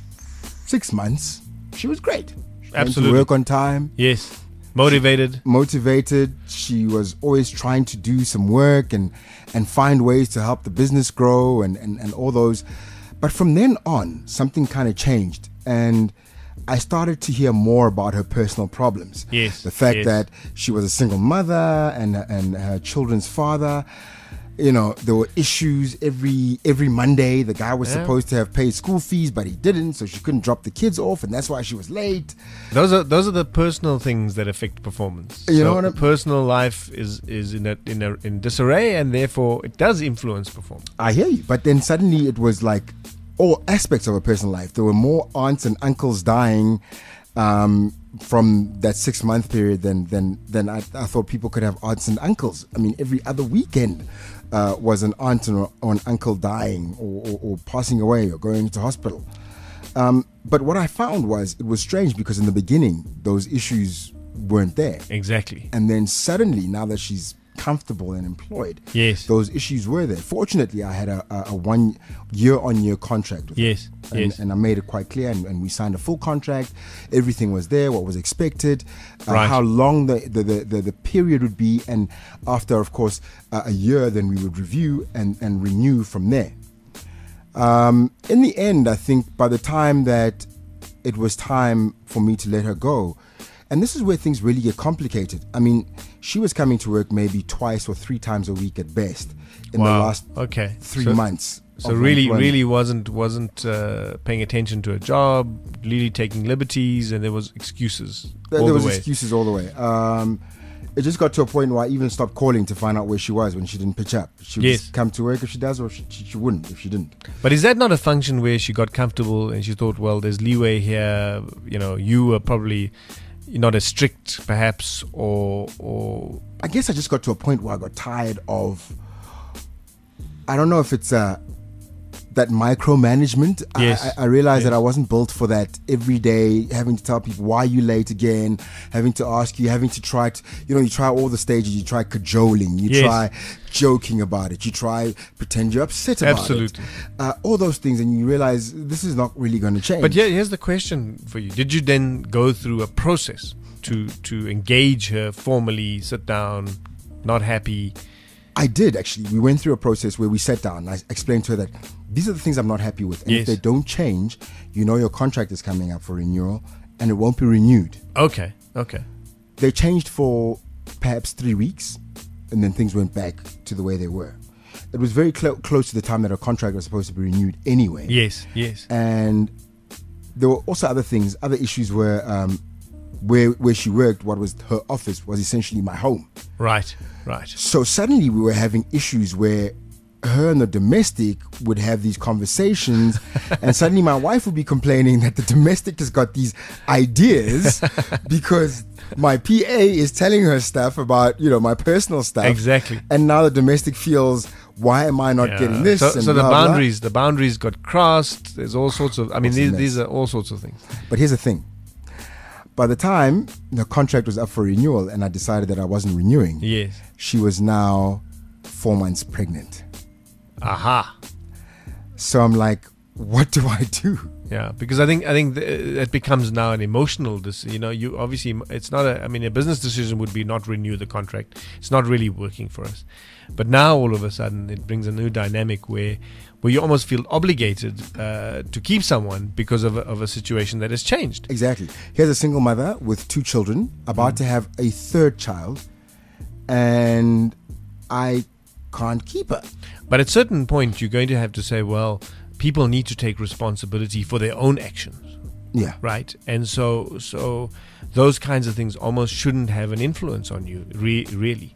six months, she was great. She came Absolutely. to work on time, Yes. Motivated. motivated. She was always trying to do some work and, and find ways to help the business grow and, and, and all those. But from then on, something kind of changed. And I started to hear more about her personal problems. Yes, The fact yes. that she was a single mother and and her children's father. You know, there were issues every every Monday. The guy was Yeah. supposed to have paid school fees, but he didn't, so she couldn't drop the kids off, and that's why she was late. Those are those are the personal things that affect performance. You So know what I- personal life is is in a, in a, in disarray, and therefore it does influence performance. I hear you, but then suddenly it was like all aspects of her personal life. There were more aunts and uncles dying um, from that six month period than than than I, I thought people could have aunts and uncles. I mean, every other weekend uh, was an aunt or, or an uncle dying or, or, or passing away or going into hospital. Um, but what I found was it was strange because in the beginning those issues weren't there, Exactly. and then suddenly now that she's comfortable and employed, Yes. those issues were there. Fortunately, I had a, a, a one year on year contract with her. Yes, and, yes. and I made it quite clear, and, and we signed a full contract. Everything was there, what was expected, uh, Right. how long the the, the, the the period would be, and after, of course, uh, a year, then we would review and, and renew from there. Um, in the end, I think by the time that it was time for me to let her go, And this is where things really get complicated. I mean, she was coming to work maybe twice or three times a week at best in Wow. the last Okay. three So- months. So of really, employment. really wasn't wasn't uh, paying attention to her job, really taking liberties, and there was excuses There, all there the was way. excuses all the way. Um, it just got to a point where I even stopped calling to find out where she was when she didn't pitch up. She would Yes. just come to work if she does, or she, she, she wouldn't if she didn't. But is that not a function where she got comfortable and she thought, well, there's leeway here? You know, you were probably not as strict, perhaps, or or I guess I just got to a point where I got tired of. I don't know if it's uh, that micromanagement. Yes. I, I, I realized Yes. that I wasn't built for that every day, having to tell people why you late again, having to ask you, having to try to, you know, you try all the stages. You try cajoling, you Yes. try joking about it, you try pretend you're upset about Absolutely. it. Uh, all those things, and you realize this is not really going to change. But here, here's the question for you: did you then go through a process to to engage her formally, sit down, not happy? I did actually. We went through a process where we sat down. I explained to her that these are the things I'm not happy with, and Yes. if they don't change, you know, your contract is coming up for renewal, and it won't be renewed. Okay, okay, They changed for perhaps three weeks, and then things went back to the way they were. It was very clo- close to the time that her contract was supposed to be renewed anyway. yes, yes, And there were also other things. Other issues were um, where where she worked. What was her office was essentially my home. right, right. So suddenly we were having issues where her and the domestic would have these conversations, and suddenly my wife would be complaining that the domestic has got these ideas because my P A is telling her stuff about, you know, my personal stuff. Exactly. And now the domestic feels, why am I not Yeah. getting this? So, and so the blah, blah. boundaries, the boundaries got crossed. There's all sorts of. I mean, It's a these, mess. these are all sorts of things. But here's the thing. By the time the contract was up for renewal and I decided that I wasn't renewing, Yes. she was now four months pregnant. Aha. So I'm like, what do I do? Yeah, because I think I think th- it becomes now an emotional. Dis- you know, you obviously it's not a. I mean, a business decision would be not renew the contract. It's not really working for us. But now all of a sudden it brings a new dynamic where where you almost feel obligated uh, to keep someone because of a, of a situation that has changed. Exactly. Here's a single mother with two children, about to have a third child, and I can't keep her. But at a certain point, you're going to have to say, well, people need to take responsibility for their own actions. Yeah. Right, and so so those kinds of things almost shouldn't have an influence on you, re- really.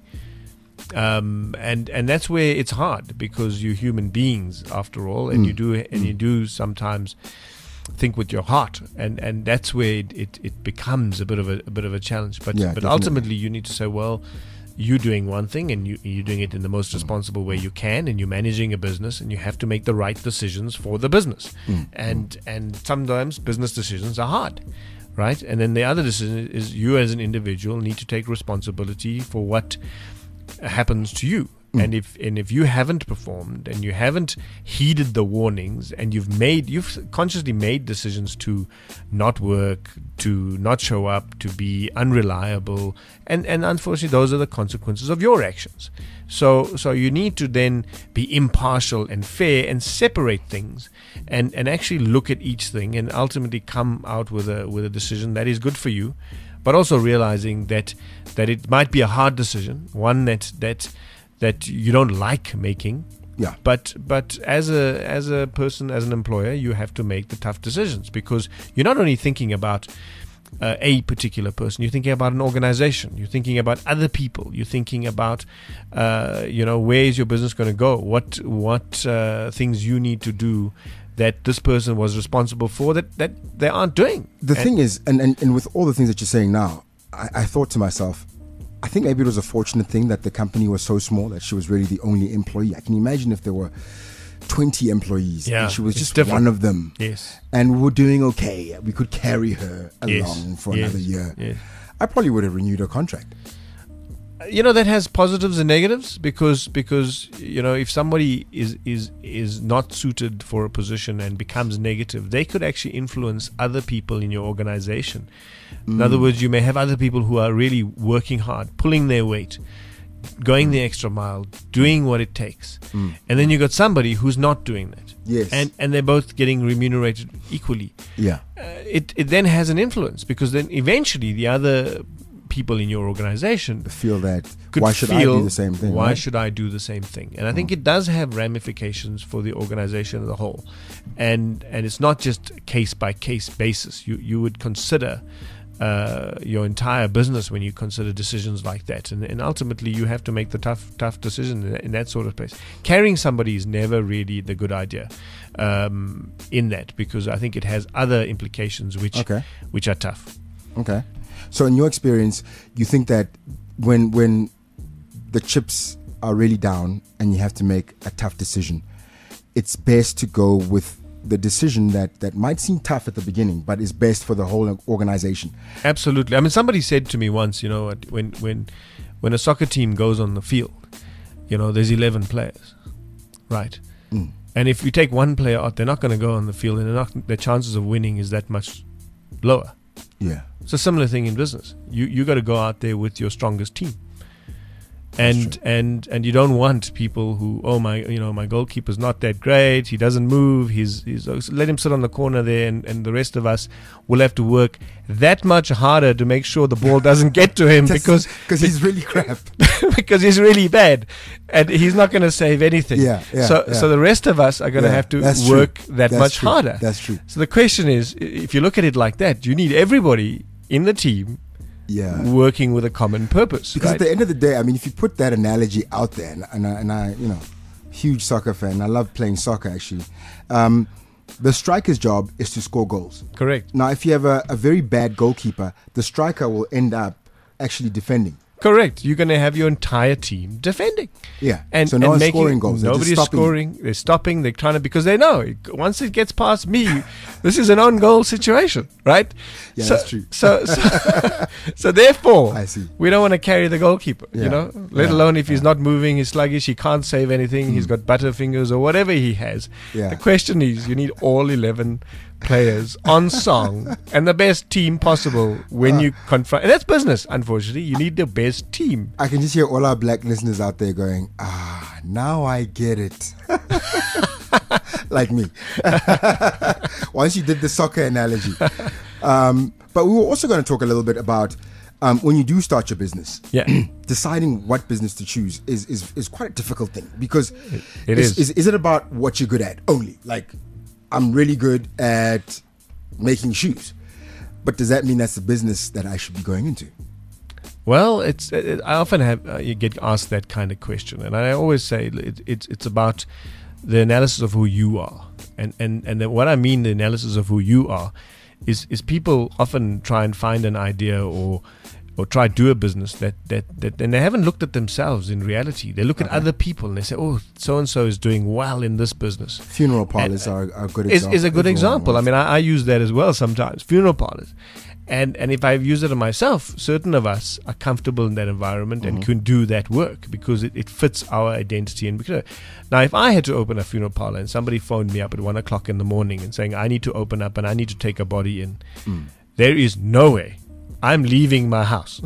Um, and and that's where it's hard because you're human beings after all, and Mm. you do and you do sometimes think with your heart, and, and that's where it, it, it becomes a bit of a, a bit of a challenge. But Yeah, but definitely. ultimately, you need to say, well, you're doing one thing and you, you're doing it in the most responsible way you can, and you're managing a business, and you have to make the right decisions for the business. Mm. And and sometimes business decisions are hard, right? And then the other decision is you as an individual need to take responsibility for what happens to you. Mm. And if and if you haven't performed and you haven't heeded the warnings, and you've made you've consciously made decisions to not work, to not show up, to be unreliable, and and unfortunately those are the consequences of your actions. So so you need to then be impartial and fair and separate things, and and actually look at each thing and ultimately come out with a with a decision that is good for you, but also realizing that that it might be a hard decision, one that that that you don't like making. Yeah. But but as a as a person, as an employer, you have to make the tough decisions, because you're not only thinking about uh, a particular person, you're thinking about an organization, you're thinking about other people, you're thinking about uh, you know, where is your business going to go, what what uh, things you need to do that this person was responsible for that that they aren't doing. The And- thing is, and, and, and with all the things that you're saying now, I, I thought to myself, I think maybe it was a fortunate thing that the company was so small that she was really the only employee. I can imagine if there were twenty employees Yeah, and she was it's just different. one of them. Yes. And we were doing okay. We could carry her Yes, along for yes, another year. yes. I probably would have renewed her contract. You know, that has positives and negatives, because because you know, if somebody is is is not suited for a position and becomes negative, they could actually influence other people in your organization. In other words, you may have other people who are really working hard, pulling their weight, going the extra mile, doing what it takes. Mm. And then you got somebody who's not doing that. Yes. And and they're both getting remunerated equally. Yeah. Uh, it, it then has an influence, because then eventually the other people in your organization feel that, could why should I feel, do the same thing? Why right? should I do the same thing? And I think mm. it does have ramifications for the organization as a whole. And and it's not just case by case basis. You you would consider uh, your entire business when you consider decisions like that. And, and ultimately you have to make the tough tough decision in, in that sort of place. Carrying somebody is never really the good idea um, in that, because I think it has other implications which okay. which are tough. Okay. So in your experience, you think that when when the chips are really down and you have to make a tough decision, it's best to go with the decision that, that might seem tough at the beginning, but is best for the whole organization? Absolutely. I mean, somebody said to me once, you know, when when when a soccer team goes on the field, you know, there's eleven players, right? Mm. And if you take one player out, they're not going to go on the field, and not, their chances of winning is that much lower. Yeah. It's a similar thing in business. You you got to go out there with your strongest team, and and and you don't want people who, oh my, you know, my goalkeeper's not that great. He doesn't move. He's he's let him sit on the corner there, and, and the rest of us will have to work that much harder to make sure the ball doesn't get to him because because he's really crap. Because he's really bad, and he's not going to save anything. Yeah, yeah, so yeah. so the rest of us are going to Yeah, have to that's work true. that That's much true. harder. That's true. So the question is, i- if you look at it like that, you need everybody in the team Yeah. working with a common purpose. Because right? at the end of the day, I mean, if you put that analogy out there, and, and, I, and I, you know, huge soccer fan, I love playing soccer actually. Um, the striker's job is to score goals. Correct. Now, if you have a, a very bad goalkeeper, the striker will end up actually defending. Correct. You're going to have your entire team defending. Yeah. And, so no and one's making- scoring goals. They're just Nobody's stopping. scoring. They're stopping. They're trying to, because they know once it gets past me, this is an on goal situation, right? Yeah, so, that's true. So, so, so therefore, I see. we don't want to carry the goalkeeper, Yeah. you know, let Yeah. alone if he's not moving, he's sluggish, he can't save anything, he's got butterfingers or whatever he has. Yeah. The question is, you need all eleven players on song and the best team possible when Uh. you confront. And that's business, unfortunately. You need the best team. I can just hear all our black listeners out there going, ah, now I get it. Like me. Once you did the soccer analogy. Um, but we were also going to talk a little bit about um, when you do start your business. Yeah. Deciding what business to choose is, is, is quite a difficult thing, because it is, is. is. Is it about what you're good at only? Like, I'm really good at making shoes. But does that mean that's the business that I should be going into? Well, it's it, I often have uh, you get asked that kind of question, and I always say it, it's it's about the analysis of who you are, and and and then what I mean the analysis of who you are is is people often try and find an idea or or try to do a business that that that and they haven't looked at themselves in reality. They look at Okay. other people and they say, oh, so and so is doing well in this business. Funeral parlors are, are a good Is, example. is a good Everyone example. I wants- mean, I, I use that as well sometimes. Funeral parlors, and and if I use it on myself, certain of us are comfortable in that environment and can do that work because it, it fits our identity. And because now, if I had to open a funeral parlor and somebody phoned me up at one o'clock in the morning and saying I need to open up and I need to take a body in, there is no way I'm leaving my house.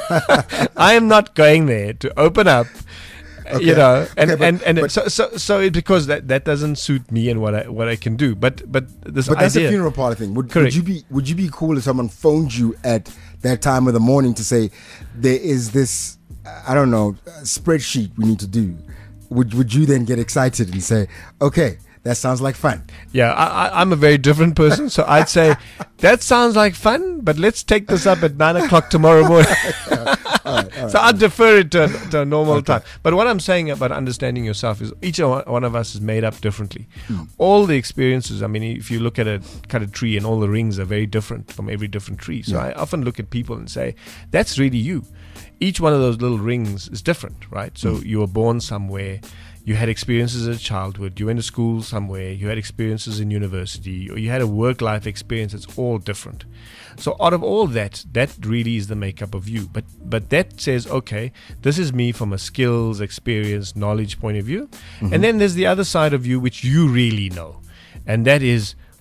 I am not going there to open up. Okay. You know, and Okay, but- and, and but- it, so so so it, because that, that doesn't suit me and what I what I can do. But but this But that's a idea, funeral parlor thing. Would, would Correct. you be Would you be cool if someone phoned you at that time of the morning to say there is this, I don't know, spreadsheet we need to do? Would Would you then get excited and say, okay, that sounds like fun? yeah, I, I, I'm a very different person, so I'd say that sounds like fun, but let's take this up at nine o'clock tomorrow morning. So I'd defer it to, a- to a normal time. But what I'm saying about understanding yourself is each of one of us is made up differently. All the experiences, I mean, if you look at a cut a tree and all the rings are very different from every different tree. So I often look at people and say, that's really you. Each one of those little rings is different, right? So you were born somewhere. You had experiences as a childhood. You went to school somewhere. You had experiences in university. Or you had a work-life experience. It's all different. So out of all that, that really is the makeup of you. But but that says, okay, this is me from a skills, experience, knowledge point of view. And then there's the other side of you, which you really know. And that is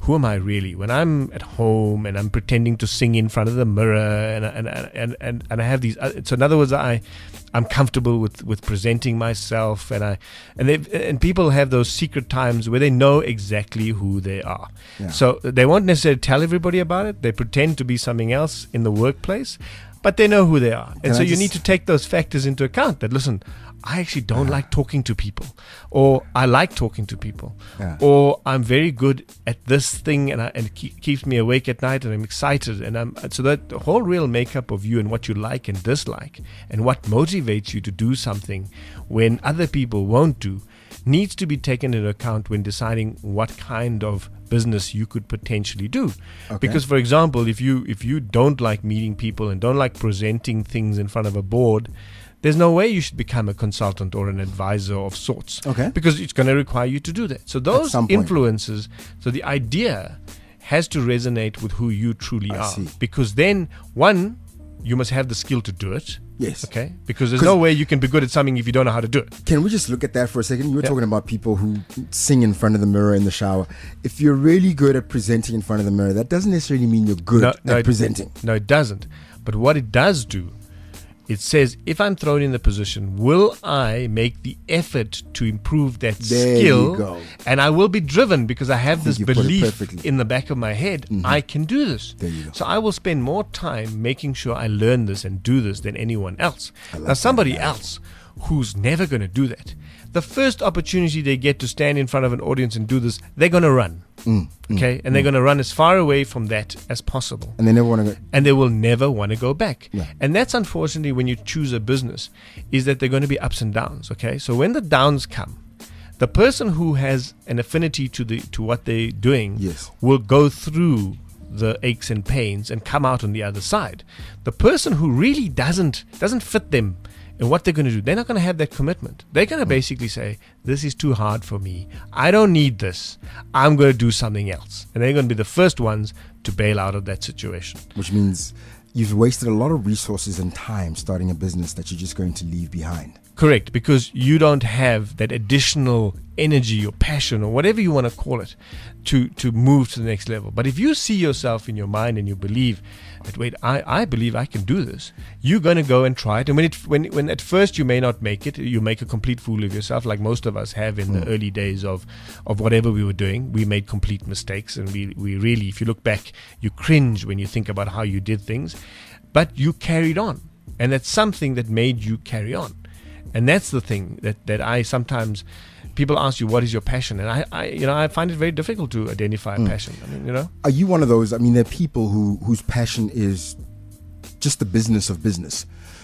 who am I really? When I'm at home and I'm pretending to sing in front of the mirror, and and and and, and I have these. Uh, so in other words, I I'm comfortable with, with presenting myself, and I and they and people have those secret times where they know exactly who they are. Yeah. So they won't necessarily tell everybody about it. They pretend to be something else in the workplace, but they know who they are. And Can so I you just- need to take those factors into account. That listen, I actually don't like talking to people, or I like talking to people, Yeah. or I'm very good at this thing, and, I, and it keep, keeps me awake at night, and I'm excited, and I'm so that the whole real makeup of you and what you like and dislike, and what motivates you to do something when other people won't do, needs to be taken into account when deciding what kind of business you could potentially do. Okay. Because, for example, if you if you don't like meeting people and don't like presenting things in front of a board, there's no way you should become a consultant or an advisor of sorts. Okay. Because it's going to require you to do that. So those some point. influences, so the idea has to resonate with who you truly I are. see. Because then, one, you must have the skill to do it. Yes. Okay. Because there's 'Cause- no way you can be good at something if you don't know how to do it. Can we just look at that for a second? You were Yeah. talking about people who sing in front of the mirror in the shower. If you're really good at presenting in front of the mirror, that doesn't necessarily mean you're good No, at no, it- presenting. No, it doesn't. But what it does do, it says, if I'm thrown in the position, will I make the effort to improve that There skill? you go. And I will be driven because I have this you put it belief perfectly. in the back of my head, I can do this. There you go. So I will spend more time making sure I learn this and do this than anyone else. like Now, that somebody analogy. else who's never going to do that, the first opportunity they get to stand in front of an audience and do this, they're going to run. Mm, okay? And they're going to run as far away from that as possible. And they never want to go. And they will never want to go back. Yeah. And that's unfortunately when you choose a business, is that they're going to be ups and downs. Okay, so when the downs come, the person who has an affinity to the to what they're doing Yes. will go through the aches and pains and come out on the other side. The person who really doesn't doesn't fit them and what they're going to do, they're not going to have that commitment. They're going to basically say, this is too hard for me. I don't need this. I'm going to do something else. And they're going to be the first ones to bail out of that situation. Which means you've wasted a lot of resources and time starting a business that you're just going to leave behind. Correct, because you don't have that additional energy or passion or whatever you want to call it to, to move to the next level. But if you see yourself in your mind and you believe that, wait, I, I believe I can do this, you're going to go and try it. And when it when when at first you may not make it, you make a complete fool of yourself, like most of us have in the early days of, of whatever we were doing. We made complete mistakes, and we, we really, if you look back, you cringe when you think about how you did things. But you carried on, and that's something that made you carry on. And that's the thing that, that I sometimes, people ask you, what is your passion? And I, I you know, I find it very difficult to identify a passion. I mean, you know, Are you one of those? I mean, there are people who whose passion is just the business of business,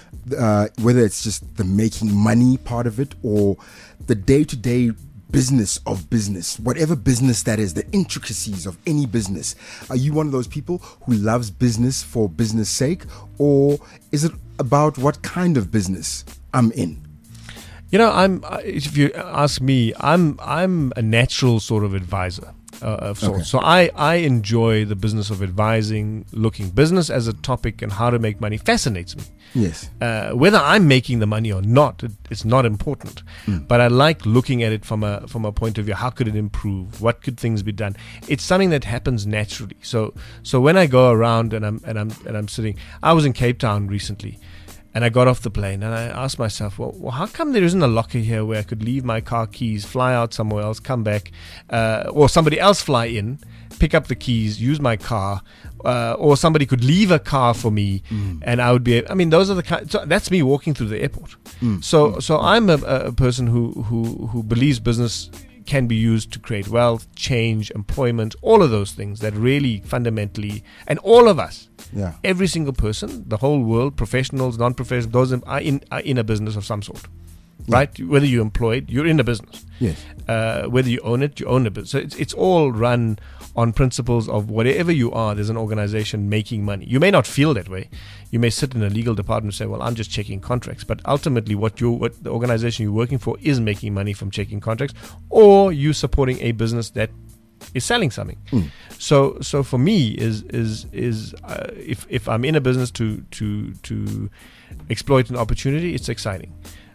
uh, whether it's just the making money part of it or the day-to-day business of business, whatever business that is, the intricacies of any business. Are you one of those people who loves business for business sake, or is it about what kind of business I'm in? you know, I'm. uh, If you ask me, I'm I'm a natural sort of advisor uh, of sorts. Okay. So I I enjoy the business of advising, looking business as a topic and how to make money fascinates me. Yes. Uh, whether I'm making the money or not, it, it's not important. But I like looking at it from a from a point of view. How could it improve? What could things be done? It's something that happens naturally. So so when I go around and I'm and I'm and I'm sitting, I was in Cape Town recently, and I got off the plane and I asked myself, well, well how come there isn't a locker here where I could leave my car keys, fly out somewhere else, come back, uh, or somebody else fly in, pick up the keys, use my car, uh, or somebody could leave a car for me, Mm. and I would be. I mean, those are the kind. So that's me walking through the airport. Mm. So, so I'm a, a person who who who believes business can be used to create wealth, change, employment, all of those things that really fundamentally, and all of us, Yeah. every single person, the whole world, professionals, non-professionals, those in- are in are in a business of some sort. Yeah. Right? Whether you're employed, you're in a business. Yes. Uh, whether you own it, you own a business. So it's, it's all run on principles of whatever you are, there's an organization making money. You may not feel that way. You may sit in a legal department and say, well, I'm just checking contracts. But ultimately, what you what the organization you're working for is making money from checking contracts, or you supporting a business that is selling something. Mm. So, so for me, is is is uh, if if I'm in a business to to to exploit an opportunity, it's exciting.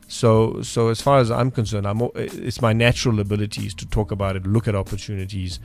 So, so as far as I'm concerned, I'm, o- it's my natural abilities to talk about it, look at opportunities,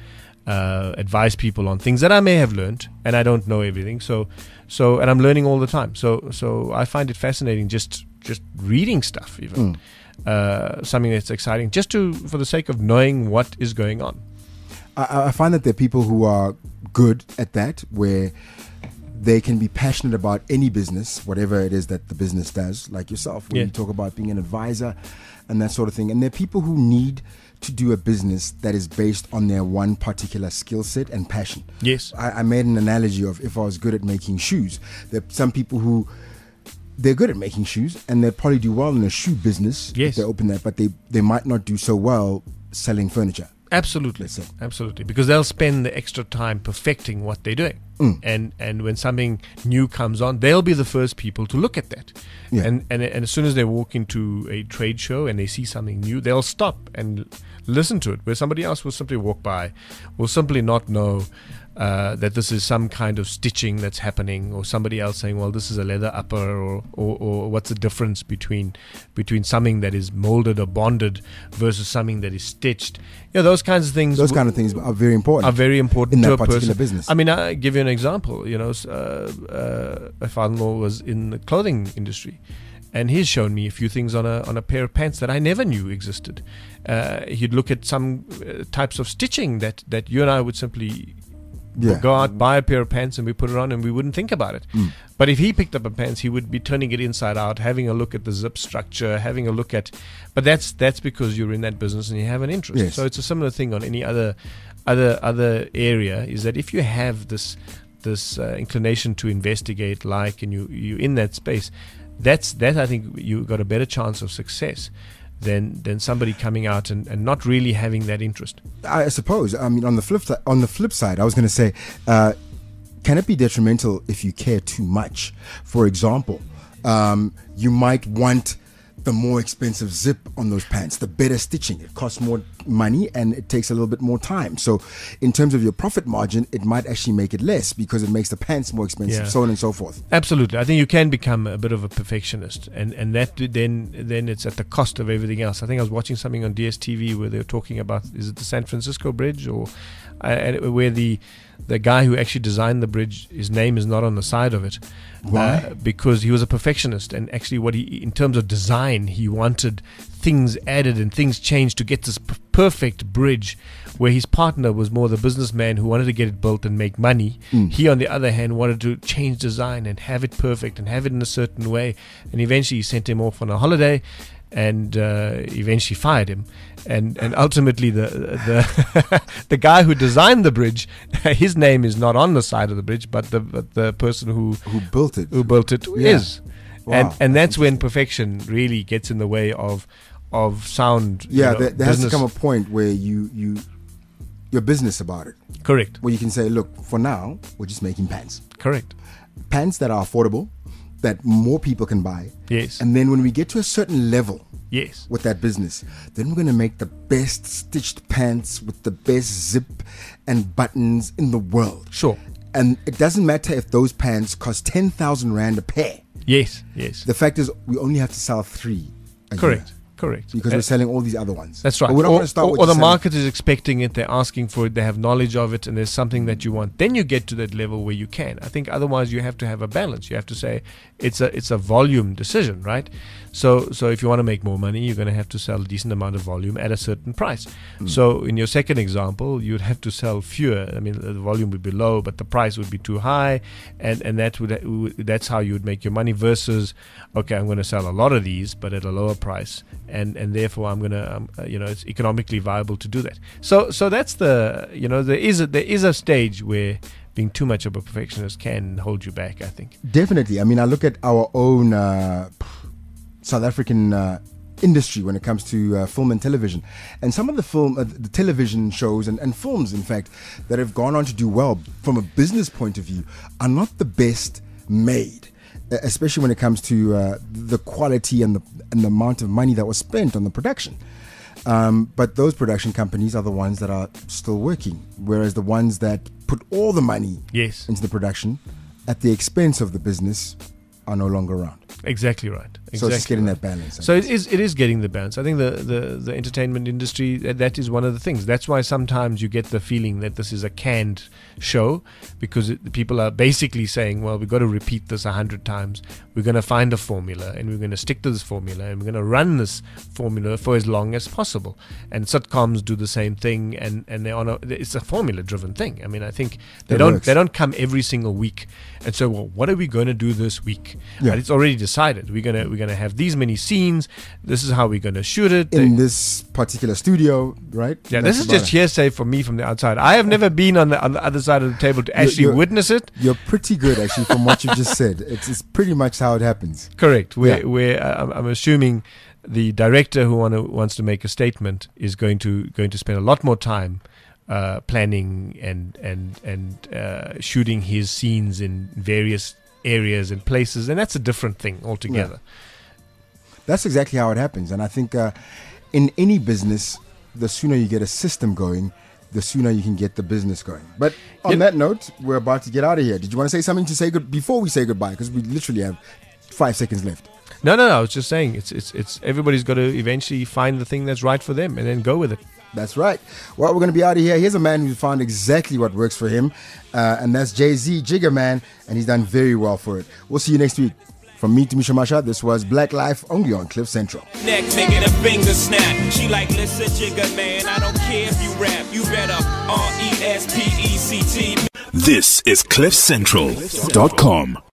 uh, advise people on things that I may have learned, and I don't know everything. So, so and I'm learning all the time. So, so I find it fascinating just just reading stuff, even mm. uh, something that's exciting, just to for the sake of knowing what is going on. I, I find that there are people who are good at that, where they can be passionate about any business, whatever it is that the business does, like yourself, when Yeah. you talk about being an advisor and that sort of thing. And there are people who need to do a business that is based on their one particular skill set and passion. Yes. I, I made an analogy of if I was good at making shoes, there are some people who they're good at making shoes and they'd probably do well in a shoe business Yes. if they open that, but they, they might not do so well selling furniture. Absolutely, Let's say. absolutely, because they'll spend the extra time perfecting what they're doing, Mm. and and when something new comes on, they'll be the first people to look at that, Yeah. and, and and as soon as they walk into a trade show and they see something new, they'll stop and listen to it, where somebody else will simply walk by, will simply not know uh, that this is some kind of stitching that's happening, or somebody else saying, well, this is a leather upper, or, or, or what's the difference between between something that is molded or bonded versus something that is stitched. You know, those kinds of things. Those w- kind of things are very important. are very important in to that a particular person. business. I mean, I give you an example. You know, s- uh, uh, my father-in-law was in the clothing industry, and he's shown me a few things on a on a pair of pants that I never knew existed. Uh, he'd look at some uh, types of stitching that that you and I would simply Yeah. go out, buy a pair of pants, and we put it on, and we wouldn't think about it. Mm. But if he picked up a pants, he would be turning it inside out, having a look at the zip structure, having a look at. But that's that's because you're in that business and you have an interest. Yes. So it's a similar thing on any other other other area. Is that if you have this this uh, inclination to investigate, like, and you you in that space, that's that I think you got a better chance of success than than somebody coming out and, and not really having that interest. I suppose. I mean, on the flip si- on the flip side, I was going to say, uh, can it be detrimental if you care too much? For example, um, you might want the more expensive zip on those pants, the better stitching. It costs more money and it takes a little bit more time. So, in terms of your profit margin, it might actually make it less because it makes the pants more expensive, Yeah. so on and so forth. Absolutely, I think you can become a bit of a perfectionist, and and that then then it's at the cost of everything else. I think I was watching something on D S T V where they were talking about, is it the San Francisco Bridge, or uh, and where the the guy who actually designed the bridge, his name is not on the side of it. Why? Uh, because he was a perfectionist, and actually what he, in terms of design, he wanted things added and things changed to get this p- perfect bridge, where his partner was more the businessman who wanted to get it built and make money. Mm. He, on the other hand, wanted to change design and have it perfect and have it in a certain way, and eventually he sent him off on a holiday, and uh, eventually fired him. And and ultimately the the the guy who designed the bridge, his name is not on the side of the bridge, but the but the person who Who built it? who built it Yeah. is. Wow, and and that's that's when perfection really gets in the way of of sound. you Yeah, know, there, there has to business. come a point where you you you're business about it, Correct, where you can say, look, for now, we're just making pants. correct. Pants that are affordable, that more people can buy. Yes, And then when we get to a certain level yes, with that business, then we're going to make the best stitched pants with the best zip and buttons in the world. sure. And it doesn't matter if those pants cost ten thousand rand a pair. Yes, yes. The fact is, we only have to sell three a Correct, year correct. because Uh, we're selling all these other ones. That's right. But we don't or, want to start or, with or the selling- market is expecting it, they're asking for it, they have knowledge of it, and there's something that you want. Then you get to that level where you can. I think otherwise you have to have a balance. You have to say it's a it's a volume decision, right? So so if you want to make more money, you're going to have to sell a decent amount of volume at a certain price. So in your second example, you'd have to sell fewer. I mean, the volume would be low, but the price would be too high, and and that would that's how you would make your money. Versus, okay, I'm going to sell a lot of these, but at a lower price, and and therefore I'm going to um, uh, you know it's economically viable to do that. So so that's the you know there is a, there is a stage where being too much of a perfectionist can hold you back, I think. Definitely. I mean, I look at our own uh, South African uh, industry when it comes to uh, film and television, and some of the film, uh, the television shows and, and films, in fact, that have gone on to do well from a business point of view, are not the best made, uh, especially when it comes to uh, the quality and the and the amount of money that was spent on the production. Um, but those production companies are the ones that are still working, whereas the ones that put all the money Yes, into the production at the expense of the business are no longer around. exactly right. So it's just Exactly getting right. that balance. I So it guess. is it is getting the balance. I think the, the, the entertainment industry, that, that is one of the things. That's why sometimes you get the feeling that this is a canned show, because it, people are basically saying, well, we've got to repeat this a hundred times. We're going to find a formula, and we're going to stick to this formula, and we're going to run this formula for as long as possible. And sitcoms do the same thing, and, and they're on a, it's a formula-driven thing. I mean, I think they It don't works. they don't come every single week and say, well, what are we going to do this week? Yeah. But it's already decided. We're gonna we're gonna have these many scenes. This is how we're gonna shoot it. in this particular studio, right? yeah, That's this is about just it. hearsay from me from the outside. I have never been on the on the other side of the table to actually you're- witness it. You're pretty good, actually, from what you just said. It's, it's pretty much how it happens. Correct. We're, Yeah. we're, uh, I'm, I'm assuming the director who wanna, wants to make a statement is going to going to spend a lot more time uh, planning and and and uh, shooting his scenes in various areas and places, and that's a different thing altogether. That's exactly how it happens. And I think uh, in any business, the sooner you get a system going, the sooner you can get the business going. But on Yep. that note, we're about to get out of here. Did you want to say something to say good before we say goodbye? Because we literally have five seconds left. No, no, no. I was just saying, it's it's it's everybody's got to eventually find the thing that's right for them and then go with it. That's right. Well, we're going to be out of here. Here's a man who found exactly what works for him, uh, and that's Jay-Z, Jigga Man, and he's done very well for it. We'll see you next week. From me to Misha Masha, this was Black Life, only on Cliff Central. Neck, nigga, the finger snap. She like, listen, Jigga Man, I don't care if you rap. You better R E S P E C T. This is cliff central dot com.